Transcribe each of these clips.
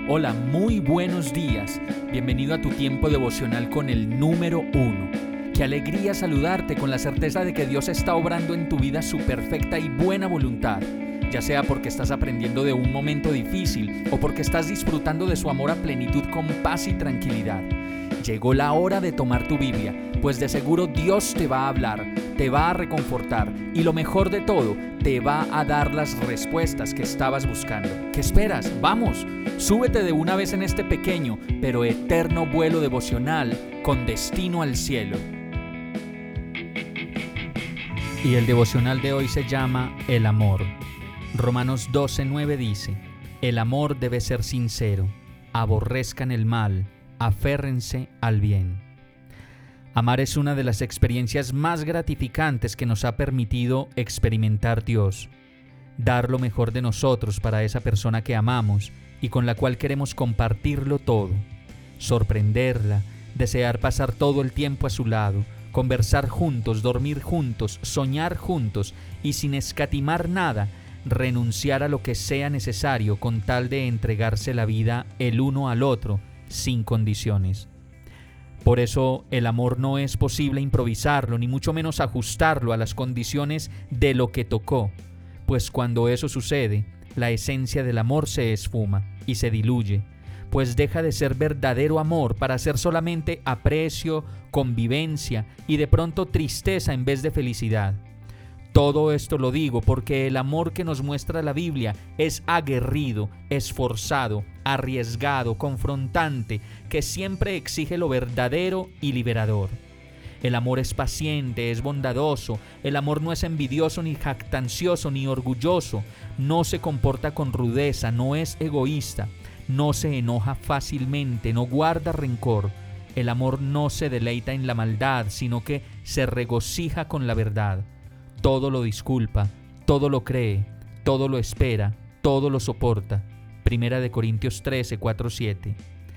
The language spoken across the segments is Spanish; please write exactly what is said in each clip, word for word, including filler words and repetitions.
Hola, muy buenos días. Bienvenido a tu tiempo devocional con el número uno. Qué alegría saludarte con la certeza de que Dios está obrando en tu vida su perfecta y buena voluntad, ya sea porque estás aprendiendo de un momento difícil o porque estás disfrutando de su amor a plenitud con paz y tranquilidad. Llegó la hora de tomar tu Biblia, pues de seguro Dios te va a hablar, te va a reconfortar y lo mejor de todo, te va a dar las respuestas que estabas buscando. ¿Qué esperas? ¡Vamos! Súbete de una vez en este pequeño pero eterno vuelo devocional con destino al cielo. Y el devocional de hoy se llama El amor. Romanos doce nueve dice: el amor debe ser sincero, aborrezcan el mal, aférrense al bien. Amar es una de las experiencias más gratificantes que nos ha permitido experimentar Dios. Dar lo mejor de nosotros para esa persona que amamos y con la cual queremos compartirlo todo. Sorprenderla, desear pasar todo el tiempo a su lado, conversar juntos, dormir juntos, soñar juntos y sin escatimar nada, renunciar a lo que sea necesario con tal de entregarse la vida el uno al otro sin condiciones. Por eso el amor no es posible improvisarlo, ni mucho menos ajustarlo a las condiciones de lo que tocó, pues cuando eso sucede, la esencia del amor se esfuma y se diluye, pues deja de ser verdadero amor para ser solamente aprecio, convivencia y de pronto tristeza en vez de felicidad. Todo esto lo digo porque el amor que nos muestra la Biblia es aguerrido, esforzado, arriesgado, confrontante, que siempre exige lo verdadero y liberador. El amor es paciente, es bondadoso, el amor no es envidioso ni jactancioso ni orgulloso, no se comporta con rudeza, no es egoísta, no se enoja fácilmente, no guarda rencor. El amor no se deleita en la maldad, sino que se regocija con la verdad. Todo lo disculpa, todo lo cree, todo lo espera, todo lo soporta. Primera de Corintios trece, cuatro, siete.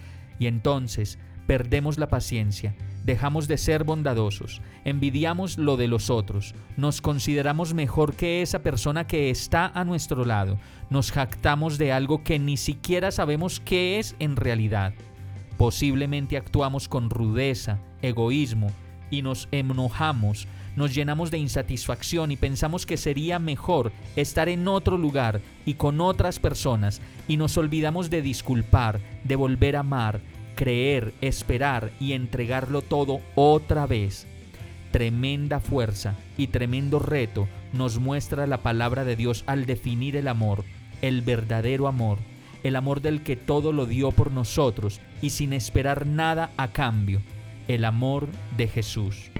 Y entonces perdemos la paciencia, dejamos de ser bondadosos, envidiamos lo de los otros, nos consideramos mejor que esa persona que está a nuestro lado, nos jactamos de algo que ni siquiera sabemos qué es en realidad. Posiblemente actuamos con rudeza, egoísmo y nos enojamos, nos llenamos de insatisfacción y pensamos que sería mejor estar en otro lugar y con otras personas y nos olvidamos de disculpar, de volver a amar, creer, esperar y entregarlo todo otra vez. Tremenda fuerza y tremendo reto nos muestra la palabra de Dios al definir el amor, el verdadero amor, el amor del que todo lo dio por nosotros y sin esperar nada a cambio, el amor de Jesús.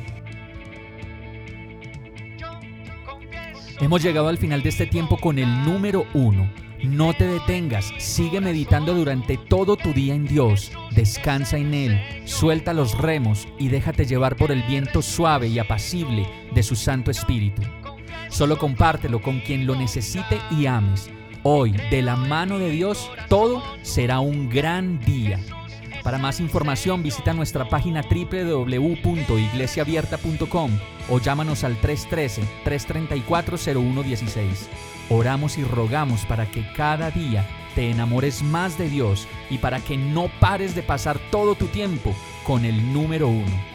Hemos llegado al final de este tiempo con el número uno. No te detengas, sigue meditando durante todo tu día en Dios, descansa en Él, suelta los remos y déjate llevar por el viento suave y apacible de su Santo Espíritu. Solo compártelo con quien lo necesite y ames. Hoy, de la mano de Dios, todo será un gran día. Para más información visita nuestra página doble u doble u doble u punto iglesia abierta punto com o llámanos al tres uno tres, tres tres cuatro, cero uno uno seis. Oramos y rogamos para que cada día te enamores más de Dios y para que no pares de pasar todo tu tiempo con el número uno.